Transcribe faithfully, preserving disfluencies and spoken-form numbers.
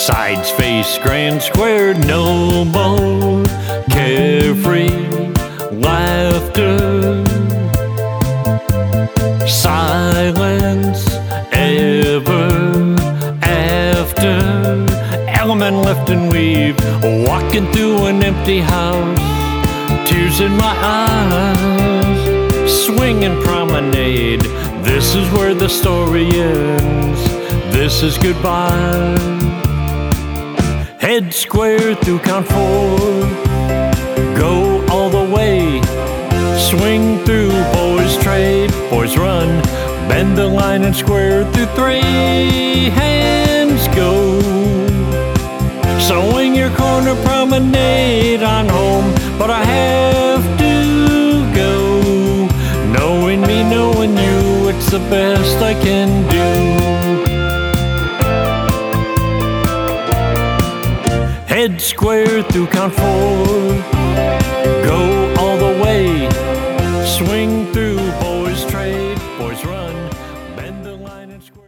Sides face grand square, no more carefree laughter. Silence ever after. Element lift and weave, walking through an empty house. Tears in my eyes, swinging promenade. This is where the story ends. This is goodbye. Head square through count four. Go all the way. Swing through boys trade. Boys run. Bend the line and square through three. Hands go. Swing your corner promenade on home. But I have to go. Knowing me, knowing you, it's the best I can do. Head square through count four. Go all the way. Swing through boys trade. Boys run. Bend the line and square.